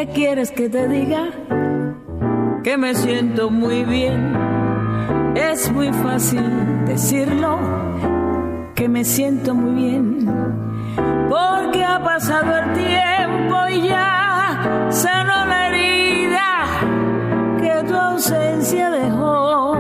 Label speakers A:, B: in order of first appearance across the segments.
A: ¿Qué quieres que te diga? Que me siento muy bien. Es muy fácil decirlo, que me siento muy bien, porque ha pasado el tiempo y ya sanó la herida que tu ausencia dejó.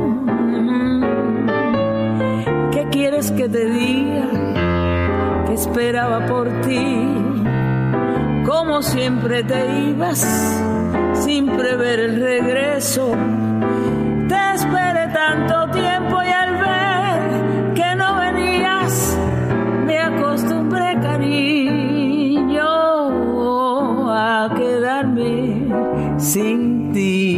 A: ¿Qué quieres que te diga? Que esperaba por ti, como siempre te ibas sin prever el regreso. Te esperé tanto tiempo y al ver que no venías me acostumbré, cariño, a quedarme sin ti.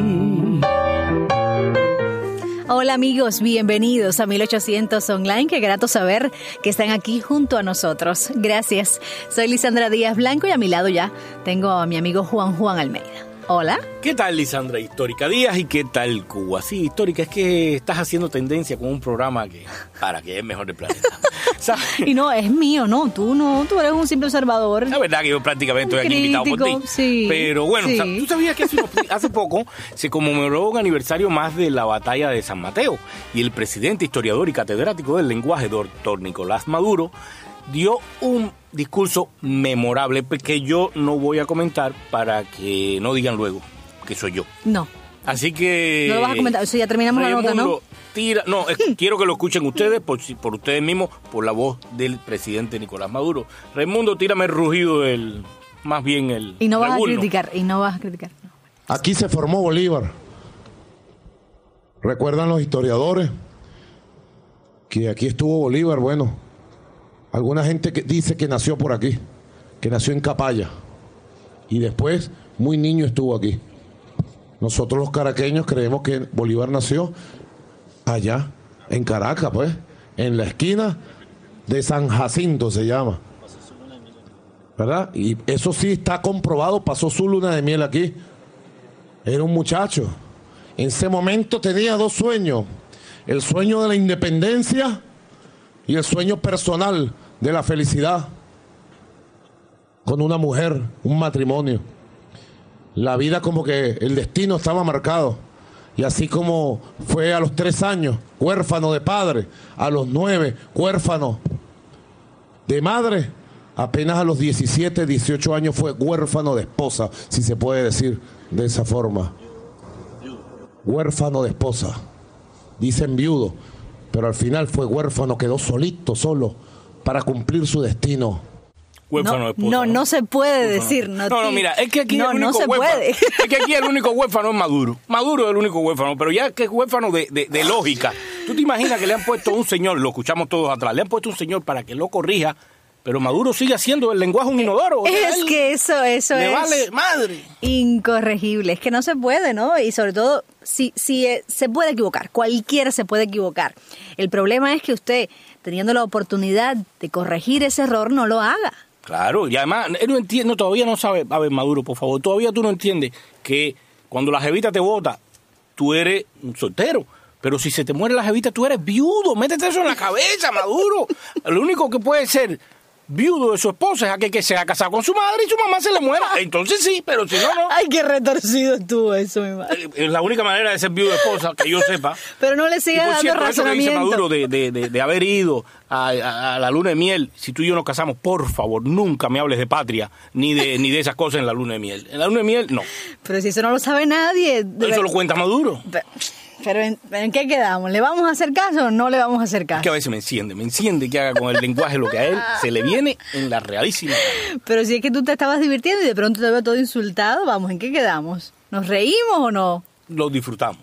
B: Hola amigos, bienvenidos a 1800 Online. Qué grato saber que están aquí junto a nosotros. Gracias. Soy Lisandra Díaz Blanco y a mi lado ya tengo a mi amigo Juan Almeida. Hola.
C: ¿Qué tal, Lisandra Histórica Díaz? ¿Y qué tal, Cuba? Sí, Histórica, es que estás haciendo tendencia con un programa que es mejor del planeta. ¿Sabes?
B: Y no, es mío, no, tú eres un simple observador.
C: La verdad que yo prácticamente estoy aquí invitado por ti.
B: Sí,
C: pero bueno,
B: sí.
C: ¿tú sabías que hace poco se conmemoró un aniversario más de la batalla de San Mateo? Y el presidente, historiador y catedrático del lenguaje, doctor Nicolás Maduro, dio un discurso memorable que yo no voy a comentar para que no digan luego que soy yo.
B: No.
C: Así que...
B: No lo vas a comentar, eso ya terminamos la nota, ¿no?
C: Quiero que lo escuchen ustedes, por ustedes mismos, por la voz del presidente Nicolás Maduro. Raimundo, tírame el rugido más bien el...
B: Y no vas
C: regulno.
B: a criticar.
D: Aquí se formó Bolívar. ¿Recuerdan los historiadores que aquí estuvo Bolívar? Bueno, alguna gente que dice que nació por aquí, que nació en Capaya y después muy niño estuvo aquí. Nosotros los caraqueños creemos que Bolívar nació allá, en Caracas, pues, en la esquina de San Jacinto se llama, ¿verdad? Y eso sí está comprobado, pasó su luna de miel aquí. Era un muchacho. En ese momento tenía dos sueños: el sueño de la independencia y el sueño personal de la felicidad con una mujer, un matrimonio. La vida, como que el destino estaba marcado. Y así como fue a los 3 años huérfano de padre, a los 9 huérfano de madre, apenas a los 17, 18 años fue huérfano de esposa, si se puede decir de esa forma. Huérfano de esposa. Dicen viudo, pero al final fue huérfano, quedó solo, para cumplir su destino.
C: Huérfano de esposa,
B: no se puede decir.
C: No, mira, es que aquí el único
B: se
C: huérfano,
B: puede.
C: es que aquí el único huérfano es Maduro. Maduro es el único huérfano, pero ya que es huérfano de lógica. ¿Tú te imaginas que le han puesto un señor, lo escuchamos todos atrás, le han puesto un señor para que lo corrija, pero Maduro sigue haciendo el lenguaje un inodoro?
B: Es que eso
C: le
B: es
C: vale madre.
B: Incorregible. Es que no se puede, ¿no? Y sobre todo, si se puede equivocar, cualquiera se puede equivocar. El problema es que usted, teniendo la oportunidad de corregir ese error, no lo haga.
C: Claro, y además, él no entiende, todavía no sabe, a ver, Maduro, por favor, todavía tú no entiendes que cuando la jevita te bota, tú eres un soltero, pero si se te muere la jevita, tú eres viudo. Métete eso en la cabeza, Maduro. Lo único que puede ser viudo de su esposa es aquel que se ha casado con su madre y su mamá se le muera. Entonces sí, pero si no, no.
B: Ay, qué retorcido estuvo eso, mi madre.
C: Es la única manera de ser viudo de esposa, que yo sepa.
B: Pero no le sigas dando
C: cierto,
B: razonamiento.
C: eso que dice Maduro de haber ido a la luna de miel, si tú y yo nos casamos, por favor, nunca me hables de patria, ni de esas cosas en la luna de miel. En la luna de miel, no.
B: Pero si eso no lo sabe nadie.
C: Eso lo cuenta Maduro.
B: Pero ¿en qué quedamos? ¿Le vamos a hacer caso o no le vamos a hacer caso?
C: Es que a veces me enciende que haga con el lenguaje lo que a él se le viene en la realísima.
B: Pero si es que tú te estabas divirtiendo y de pronto te veo todo insultado, vamos, ¿en qué quedamos? ¿Nos reímos o no?
C: Lo disfrutamos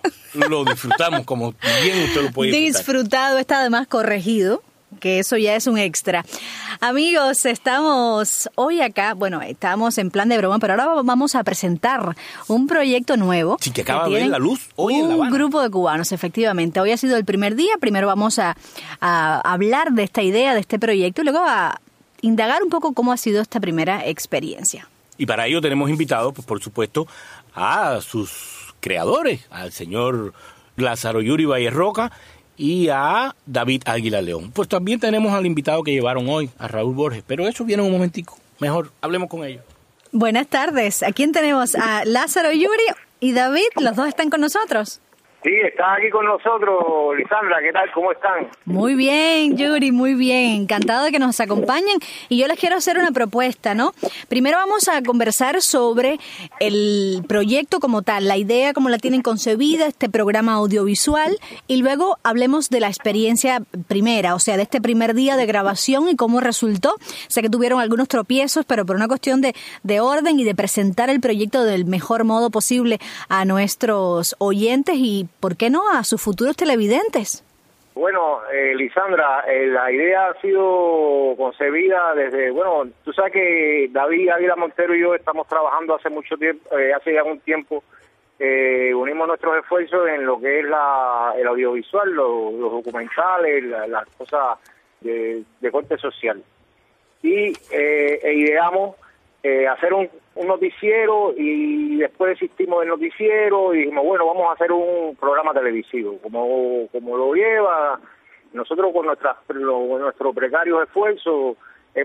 C: como bien usted lo puede disfrutar.
B: Disfrutado está además corregido, que eso ya es un extra. Amigos, estamos hoy acá, estamos en plan de broma, pero ahora vamos a presentar un proyecto nuevo.
C: Sí, que acaba de ver la luz hoy en La Habana.
B: Un grupo de cubanos, efectivamente. Hoy ha sido el primer día. Primero vamos a hablar de esta idea, de este proyecto, y luego a indagar un poco cómo ha sido esta primera experiencia.
C: Y para ello tenemos invitados, pues, por supuesto, a sus creadores, al señor Lázaro Yuri Valle Roca y a David Águila León. Pues también tenemos al invitado que llevaron hoy, a Raúl Borges, pero eso viene en un momentico. Mejor hablemos con ellos.
B: Buenas tardes. ¿A quién tenemos? A Lázaro, Yuri y David. Los dos están con nosotros.
E: Sí, está aquí con nosotros, Lisandra. ¿Qué tal? ¿Cómo están?
B: Muy bien, Yuri, muy bien. Encantado de que nos acompañen. Y yo les quiero hacer una propuesta, ¿no? Primero vamos a conversar sobre el proyecto como tal, la idea, cómo la tienen concebida, este programa audiovisual. Y luego hablemos de la experiencia primera, o sea, de este primer día de grabación y cómo resultó. Sé que tuvieron algunos tropiezos, pero por una cuestión de orden y de presentar el proyecto del mejor modo posible a nuestros oyentes y, ¿por qué no, a sus futuros televidentes?
E: Bueno, Lisandra, la idea ha sido concebida desde, bueno, tú sabes que David Águila Montero y yo estamos trabajando hace mucho tiempo, hace ya un tiempo, unimos nuestros esfuerzos en lo que es el audiovisual, los documentales, las cosas de corte social. Y ideamos hacer un noticiero, y después desistimos del noticiero y dijimos, bueno, vamos a hacer un programa televisivo, como lo lleva. Nosotros con nuestros precarios esfuerzos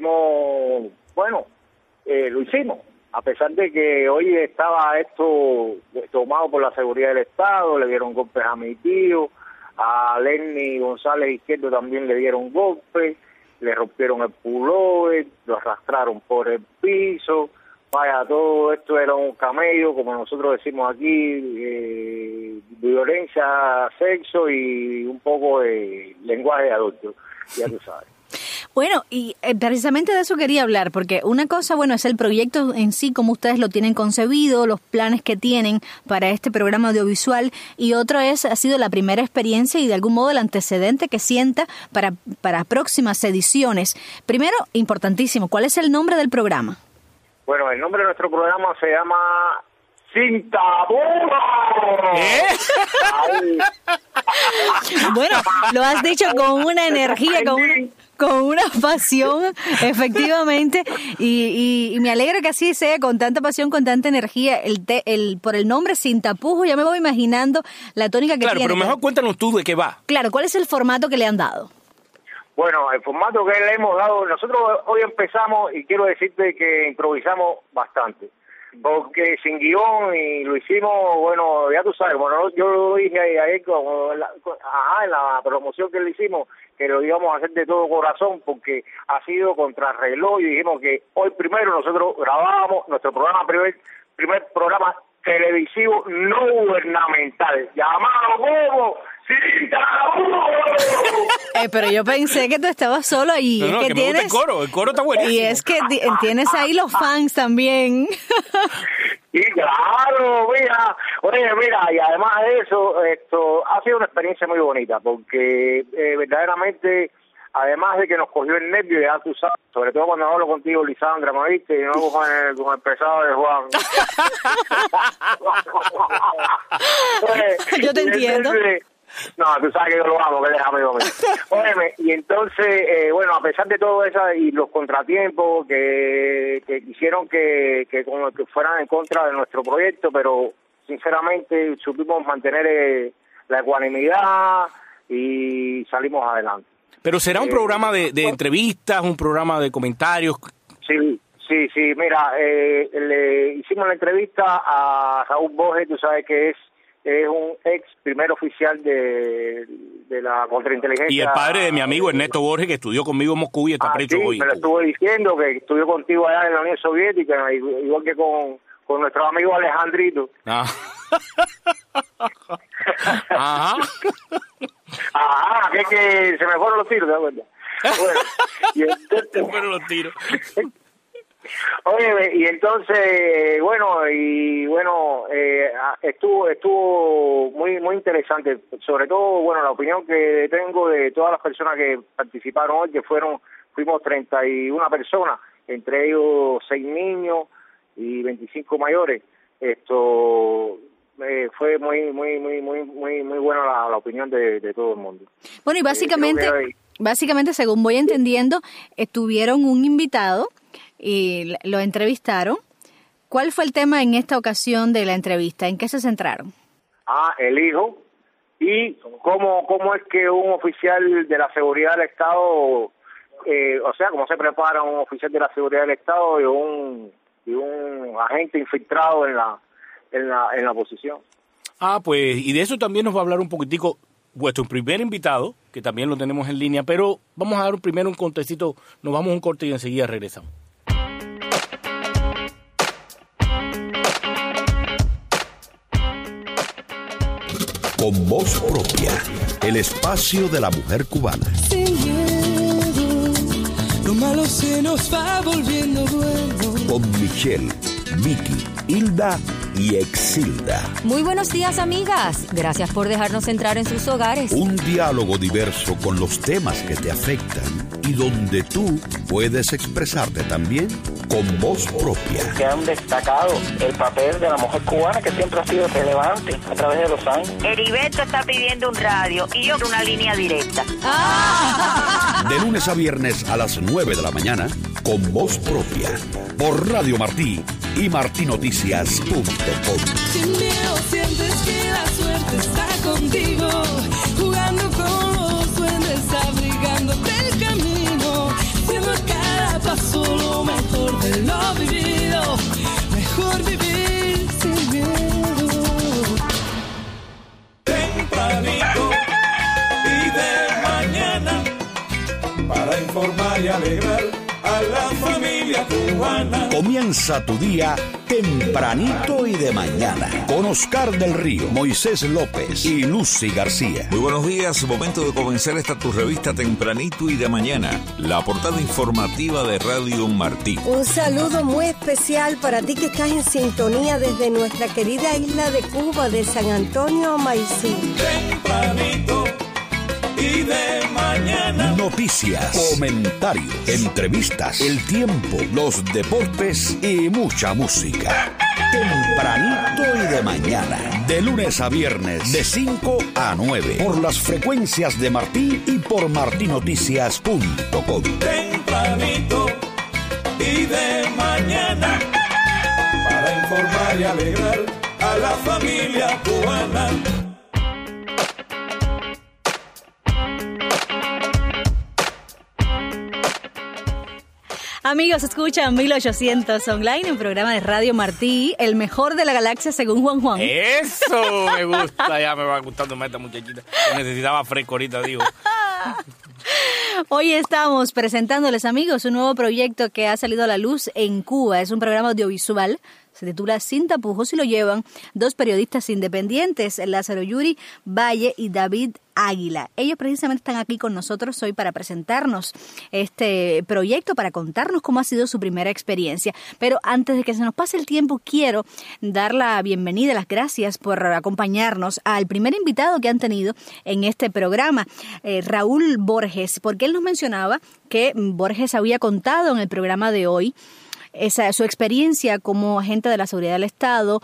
E: lo hicimos, a pesar de que hoy estaba esto tomado por la seguridad del Estado, le dieron golpes a mi tío, a Lenny González Izquierdo también le dieron golpes, le rompieron el pullover, lo arrastraron por el piso. Vaya, todo esto era un camello, como nosotros decimos aquí, violencia, sexo y un poco de lenguaje adulto, ya tú sabes.
B: Bueno, y precisamente de eso quería hablar, porque una cosa, bueno, es el proyecto en sí, como ustedes lo tienen concebido, los planes que tienen para este programa audiovisual, y otro ha sido la primera experiencia y de algún modo el antecedente que sienta para próximas ediciones. Primero, importantísimo, ¿cuál es el nombre del programa?
E: Bueno, el nombre de nuestro programa se llama Sin Tabú.
B: Bueno, lo has dicho con una energía, con una pasión, efectivamente, y me alegra que así sea, con tanta pasión, con tanta energía. Por el nombre Sin Tapujos, ya me voy imaginando la tónica que tiene.
C: Claro, pero mejor cuéntanos tú de qué va.
B: Claro, ¿cuál es el formato que le han dado?
E: Bueno, el formato que le hemos dado, nosotros hoy empezamos, y quiero decirte que improvisamos bastante, porque sin guión, y lo hicimos, bueno, ya tú sabes, bueno, yo lo dije ayer en la promoción que le hicimos, que lo íbamos a hacer de todo corazón, porque ha sido contrarreloj, y dijimos que hoy primero nosotros grabábamos nuestro primer programa televisivo no gubernamental, llamado como Sin Tabú.
B: Pero yo pensé que tú estabas solo ahí.
C: No, que me gusta el coro está buenísimo.
B: Y es que tienes ahí los fans también.
E: Y claro, mira, y además de eso, esto ha sido una experiencia muy bonita, porque verdaderamente, además de que nos cogió el nervio, ya tú sabes, sobre todo cuando hablo contigo, Lisandra, ¿me viste? Y no con el pesado de Juan.
B: Yo te entiendo.
E: No, tú sabes que yo lo amo, que es amigo mío. Óyeme, y entonces, bueno, a pesar de todo eso y los contratiempos que quisieron que fueran en contra de nuestro proyecto, pero sinceramente supimos mantener la ecuanimidad y salimos adelante.
C: Pero será un programa de entrevistas, un programa de comentarios.
E: Sí, mira, le hicimos la entrevista a Raúl Borges, tú sabes que es un ex primer oficial de la contrainteligencia.
C: Y el padre de mi amigo Ernesto Borges, que estudió conmigo en Moscú y está preso hoy.
E: Me lo estuvo diciendo, que estudió contigo allá en la Unión Soviética, igual que con nuestro amigo Alejandrito.
C: Ajá.
E: Ajá, que se me fueron los tiros, ¿te das cuenta? Bueno, y entonces,
C: se fueron los tiros.
E: Oye, y entonces, estuvo muy interesante, sobre todo, bueno, la opinión que tengo de todas las personas que participaron hoy, que fuimos 31 personas, entre ellos 6 niños y 25 mayores. Esto fue muy buena la opinión de todo el mundo.
B: Bueno, y básicamente, según voy entendiendo, tuvieron un invitado y lo entrevistaron. ¿Cuál fue el tema en esta ocasión de la entrevista? ¿En qué se centraron?
E: El hijo, y cómo es que un oficial de la seguridad del Estado, cómo se prepara un oficial de la seguridad del Estado y un agente infiltrado en la oposición.
C: Pues, y de eso también nos va a hablar un poquitico vuestro primer invitado, que también lo tenemos en línea, pero vamos a dar primero un contextito, nos vamos a un corte y enseguida regresamos.
F: Con voz propia, el espacio de la mujer cubana.
G: Sin miedo, lo malo se nos va volviendo bueno.
F: Con Michelle, Vicky, Hilda y Exilda.
H: Muy buenos días, amigas. Gracias por dejarnos entrar en sus hogares.
F: Un diálogo diverso con los temas que te afectan y donde tú puedes expresarte también con voz propia.
I: Que han destacado el papel de la mujer cubana, que siempre ha sido relevante a través de los años.
J: Heriberto está pidiendo un radio y yo una línea directa.
F: De lunes a viernes a las 9 de la mañana, con voz propia, por Radio Martí y martinoticias.com.
G: Sin miedo sientes que la suerte está contigo, jugando con los duendes, abrigándote el camino, siendo cada paso lo mejor de lo vivido, mejor vivir sin miedo.
K: Tempranito y de mañana, para informar y alegrar a la familia cubana.
F: Comienza tu día tempranito y de mañana con Oscar del Río, Moisés López y Lucy García.
L: Muy buenos días, momento de comenzar esta tu revista tempranito y de mañana, la portada informativa de Radio Martí.
M: Un saludo muy especial para ti que estás en sintonía desde nuestra querida isla de Cuba, de San Antonio Maicí.
K: Tempranito y de mañana.
F: Noticias, comentarios, entrevistas, el tiempo, los deportes y mucha música. Tempranito y de mañana, de lunes a viernes, de 5 a 9, por las frecuencias de Martí y por martinoticias.com.
K: Tempranito y de mañana, para informar y alegrar a la familia cubana.
B: Amigos, escuchan 1800 Online, un programa de Radio Martí, el mejor de la galaxia según Juan Juan.
C: Eso me gusta, ya me va gustando más esta muchachita. Necesitaba fresco ahorita, digo.
B: Hoy estamos presentándoles, amigos, un nuevo proyecto que ha salido a la luz en Cuba. Es un programa audiovisual, se titula Sin Tapujos y lo llevan dos periodistas independientes, Lázaro Yuri Valle y David Águila. Ellos precisamente están aquí con nosotros hoy para presentarnos este proyecto, para contarnos cómo ha sido su primera experiencia. Pero antes de que se nos pase el tiempo, quiero dar la bienvenida, las gracias por acompañarnos al primer invitado que han tenido en este programa, Raúl Borges, porque él nos mencionaba que Borges había contado en el programa de hoy su experiencia como agente de la seguridad del Estado,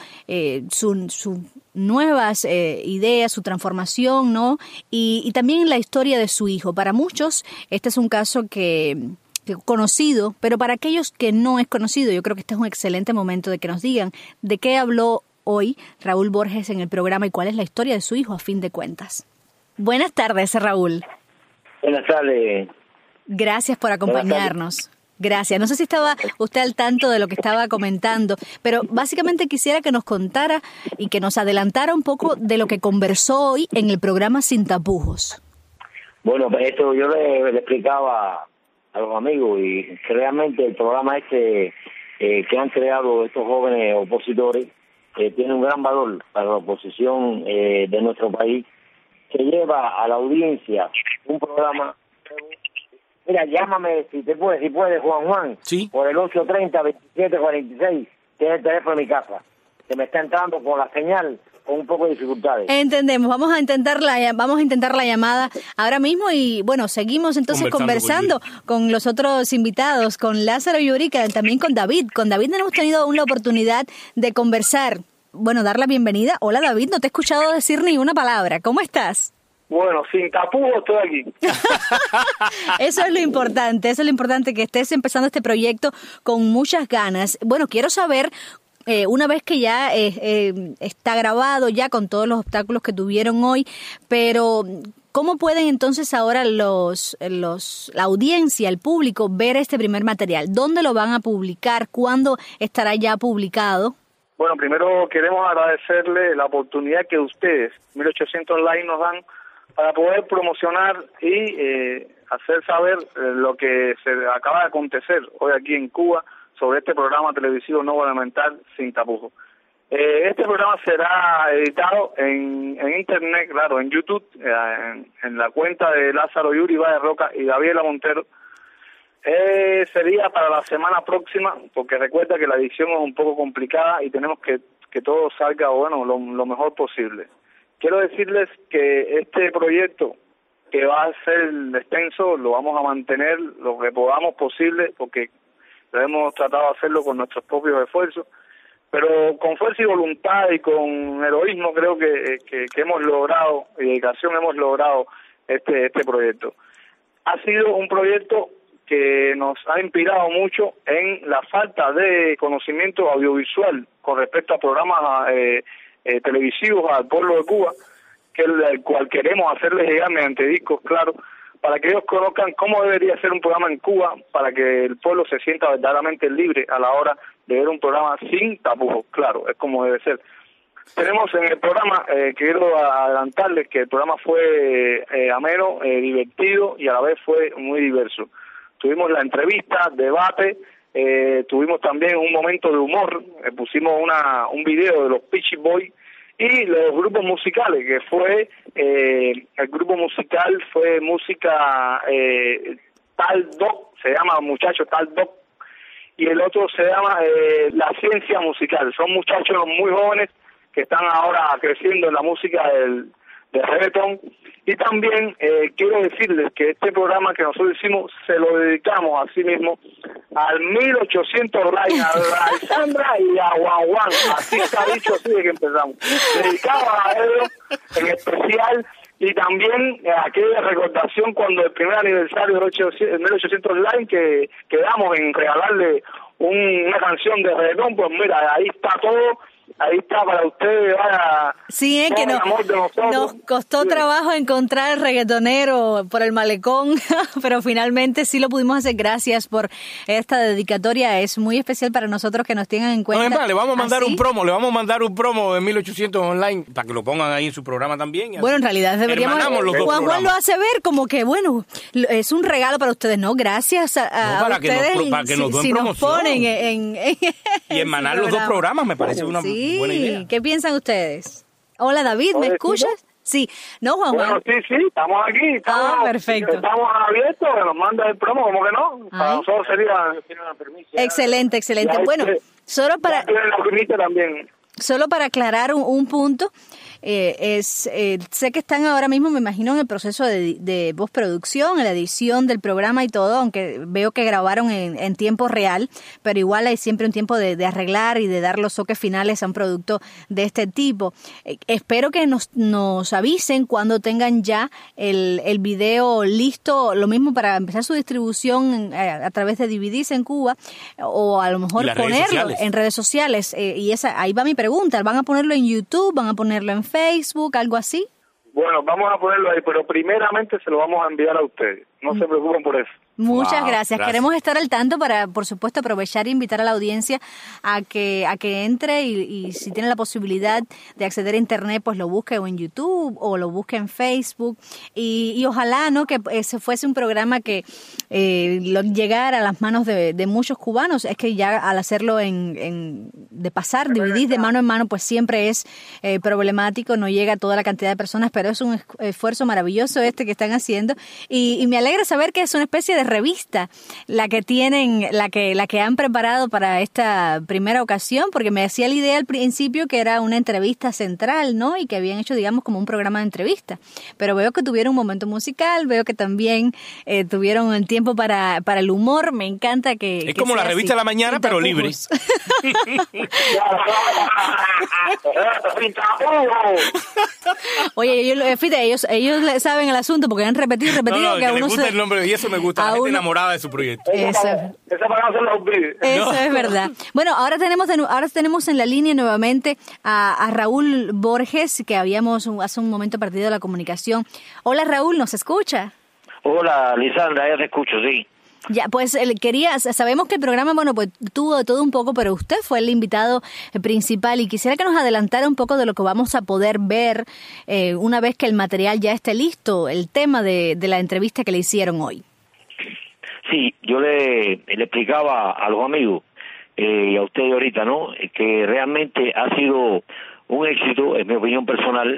B: sus nuevas ideas, su transformación, ¿no? Y también la historia de su hijo. Para muchos, este es un caso que conocido, pero para aquellos que no es conocido, yo creo que este es un excelente momento de que nos digan de qué habló hoy Raúl Borges en el programa y cuál es la historia de su hijo a fin de cuentas. Buenas tardes, Raúl.
I: Buenas tardes.
B: Gracias por acompañarnos. Gracias. No sé si estaba usted al tanto de lo que estaba comentando, pero básicamente quisiera que nos contara y que nos adelantara un poco de lo que conversó hoy en el programa Sin Tapujos.
I: Bueno, esto yo le explicaba a los amigos y realmente el programa que han creado estos jóvenes opositores tiene un gran valor para la oposición de nuestro país, que lleva a la audiencia un programa. Mira, llámame si puede, Juan,
C: ¿sí?
I: Por el 830-2746, que es el teléfono de mi casa, que me está entrando con la señal con un poco de dificultades.
B: Entendemos, vamos a intentar la llamada ahora mismo y bueno, seguimos entonces conversando con los otros invitados, con Lázaro Yuri, también con David. Con David hemos tenido la oportunidad de conversar, bueno, dar la bienvenida. Hola David, no te he escuchado decir ni una palabra, ¿cómo estás?
E: Bueno, sin tapujos estoy aquí.
B: Eso es lo importante, que estés empezando este proyecto con muchas ganas. Bueno, quiero saber, una vez que ya está grabado, ya con todos los obstáculos que tuvieron hoy, pero ¿Cómo pueden entonces ahora la audiencia, el público, ver este primer material? ¿Dónde lo van a publicar? ¿Cuándo estará ya publicado?
E: Bueno, primero queremos agradecerle la oportunidad que ustedes, 1800 Online, nos dan para poder promocionar y hacer saber lo que se acaba de acontecer hoy aquí en Cuba sobre este programa televisivo no gubernamental Sin Tapujos. Este programa será editado en internet, claro, en YouTube, en la cuenta de Lázaro Yuri Valle Roca y Gabriela Montero. Sería para la semana próxima, porque recuerda que la edición es un poco complicada y tenemos que todo salga, bueno, lo mejor posible. Quiero decirles que este proyecto, que va a ser extenso, lo vamos a mantener lo que podamos posible, porque hemos tratado de hacerlo con nuestros propios esfuerzos, pero con fuerza y voluntad y con heroísmo creo que hemos logrado, y dedicación hemos logrado este proyecto. Ha sido un proyecto que nos ha inspirado mucho en la falta de conocimiento audiovisual con respecto a programas televisivos al pueblo de Cuba, que el cual queremos hacerles llegar mediante discos, claro, para que ellos conozcan cómo debería ser un programa en Cuba, para que el pueblo se sienta verdaderamente libre a la hora de ver un programa sin tapujos, claro, es como debe ser. Tenemos en el programa, quiero adelantarles que el programa fue ameno, divertido y a la vez fue muy diverso. Tuvimos la entrevista, debate, tuvimos también un momento de humor, pusimos un video de los Peachy Boys y los grupos musicales, que fue, el grupo musical fue música Tal Doc, se llama muchacho Tal Doc, y el otro se llama La Ciencia Musical. Son muchachos muy jóvenes que están ahora creciendo en la música del reggaetón. Y también quiero decirles que este programa que nosotros hicimos se lo dedicamos a sí mismo al 1800 Online, a Alexandra y a Juan Juan, así está dicho, así de que empezamos. Dedicado a ellos en especial, y también aquella recordación cuando el primer aniversario del 1800 Online que quedamos en regalarle una canción de reggaetón, pues mira, ahí está todo. Ahí está para ustedes.
B: Sí, es que nos costó trabajo encontrar el reggaetonero por el malecón, pero finalmente sí lo pudimos hacer. Gracias por esta dedicatoria, es muy especial para nosotros que nos tengan en cuenta.
C: No, le vamos a mandar un promo de 1800 Online para que lo pongan ahí en su programa también.
B: Bueno, en realidad deberíamos. Juan lo hace ver como que, bueno, es un regalo para ustedes, ¿no? Gracias a ustedes.
C: Para que nos
B: nos ponen
C: y hermanar los dos programas, me parece una buena idea.
B: ¿Qué piensan ustedes? Hola, David, ¿me escuchas? Sí. ¿No, Juan?
E: Bueno, sí, estamos aquí.
B: Perfecto.
E: Estamos abiertos, que nos manda el promo, ¿cómo que no? Para nosotros sería...
B: Excelente. Bueno, solo para aclarar un punto, sé que están ahora mismo, me imagino, en el proceso de postproducción, en la edición del programa y todo, aunque veo que grabaron en tiempo real, pero igual hay siempre un tiempo de arreglar y de dar los toques finales a un producto de este tipo. Espero que nos avisen cuando tengan ya el video listo, lo mismo para empezar su distribución a través de DVDs en Cuba, o a lo mejor ponerlo en redes sociales. Y ahí va mi pregunta, ¿van a ponerlo en YouTube, van a ponerlo en Facebook, algo así?
E: Bueno, vamos a ponerlo ahí, pero primeramente se lo vamos a enviar a ustedes. No se preocupen por eso.
B: Muchas gracias. Queremos estar al tanto para, por supuesto, aprovechar e invitar a la audiencia a que entre y si tiene la posibilidad de acceder a Internet, pues lo busque o en YouTube o lo busque en Facebook. Y ojalá, ¿no?, que ese fuese un programa que llegara a las manos de muchos cubanos. Es que ya al hacerlo de pasar DVDs de mano en mano, pues siempre es problemático, no llega a toda la cantidad de personas, pero es un esfuerzo maravilloso que están haciendo. Y me alegra saber que es una especie de revista la que tienen, la que han preparado para esta primera ocasión, porque me hacía la idea al principio que era una entrevista central, ¿no? Y que habían hecho, digamos, como un programa de entrevista. Pero veo que tuvieron un momento musical, veo que también tuvieron el tiempo para el humor. Me encanta que
C: es como la revista de la mañana, pero libre.
B: Oye, ellos saben el asunto porque han repetido
C: no,
B: que a uno
C: les gusta el nombre y eso me gusta.
B: Raúl.
C: enamorada de su proyecto.
B: Eso
E: para no se lo olvide.
B: Eso es verdad. Bueno, ahora tenemos en la línea nuevamente a Raúl Borges, que habíamos hace un momento perdido la comunicación. Hola, Raúl, ¿nos escucha?
I: Hola, Lisandra, ya te escucho, sí.
B: Ya, pues sabemos que el programa, pues tuvo de todo un poco, pero usted fue el invitado principal y quisiera que nos adelantara un poco de lo que vamos a poder ver una vez que el material ya esté listo, el tema de la entrevista que le hicieron hoy.
I: Sí, yo le explicaba a los amigos y a ustedes ahorita, ¿no?, que realmente ha sido un éxito, en mi opinión personal,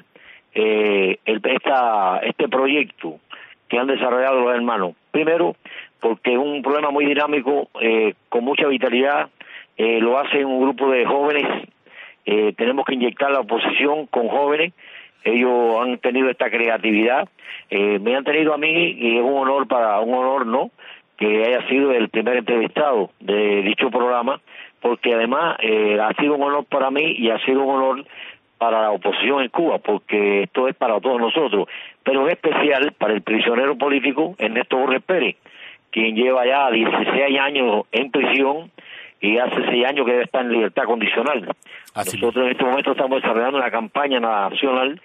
I: este proyecto que han desarrollado los hermanos. Primero, porque es un problema muy dinámico, con mucha vitalidad, lo hace un grupo de jóvenes, tenemos que inyectar la oposición con jóvenes, ellos han tenido esta creatividad, me han tenido a mí, y es un honor, ¿no?, que haya sido el primer entrevistado de dicho programa, porque además ha sido un honor para mí y ha sido un honor para la oposición en Cuba, porque esto es para todos nosotros, pero en especial para el prisionero político Ernesto Borges Pérez, quien lleva ya 16 años en prisión y hace 6 años que debe estar en libertad condicional. Nosotros en este momento estamos desarrollando una campaña nacional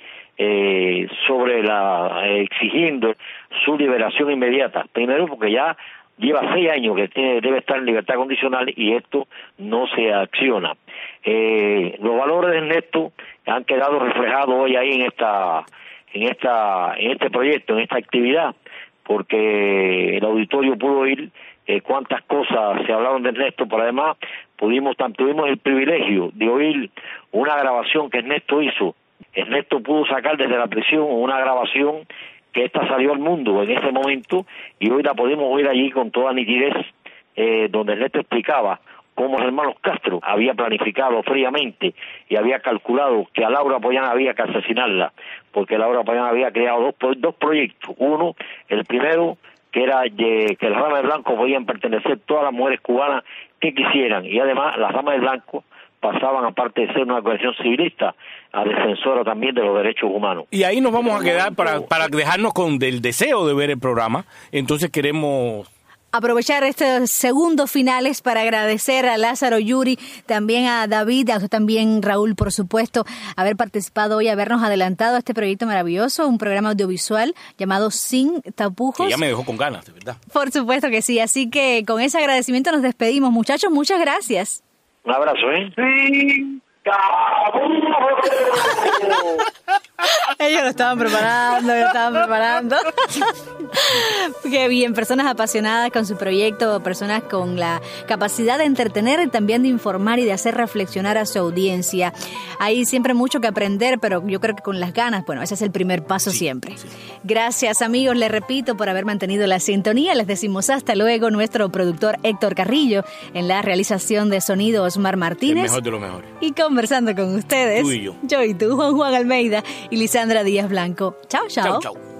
I: exigiendo su liberación inmediata. Primero porque ya lleva 6 años que debe estar en libertad condicional y esto no se acciona. Los valores de Ernesto han quedado reflejados hoy ahí en este proyecto, en esta actividad, porque el auditorio pudo oír cuántas cosas se hablaron de Ernesto, pero además tuvimos el privilegio de oír una grabación que Ernesto hizo. Ernesto pudo sacar desde la prisión una grabación que esta salió al mundo en ese momento y hoy la podemos oír allí con toda nitidez, donde Ernesto explicaba cómo los hermanos Castro había planificado fríamente y había calculado que a Laura Pollán había que asesinarla, porque Laura Pollán había creado dos proyectos. Uno, el primero, que era que las Damas de Blanco podían pertenecer todas las mujeres cubanas que quisieran, y además las Damas de Blanco pasaban, aparte de ser una organización civilista, a defensora también de los derechos humanos.
C: Y ahí nos vamos a quedar para dejarnos con el deseo de ver el programa. Entonces queremos
B: aprovechar estos segundos finales para agradecer a Lázaro, Yuri, también a David, a también Raúl, por supuesto, haber participado hoy, habernos adelantado a este proyecto maravilloso, un programa audiovisual llamado Sin Tapujos.
C: Que ya me dejó con ganas, de verdad.
B: Por supuesto que sí, así que con ese agradecimiento nos despedimos. Muchachos, muchas gracias.
I: Un abrazo,
E: Sí.
B: Ellos lo estaban preparando. Qué bien, personas apasionadas con su proyecto, personas con la capacidad de entretener y también de informar y de hacer reflexionar a su audiencia. Hay siempre mucho que aprender, pero yo creo que con las ganas, bueno, ese es el primer paso siempre. Sí. Gracias, amigos, les repito, por haber mantenido la sintonía. Les decimos hasta luego. Nuestro productor Héctor Carrillo, en la realización de sonido Osmar Martínez.
C: El mejor de lo mejor.
B: Y conversando con ustedes,
C: tú y yo
B: y tú, Juan Almeida y Lisandra Díaz Blanco. Chao, chao.
C: Chao, chao.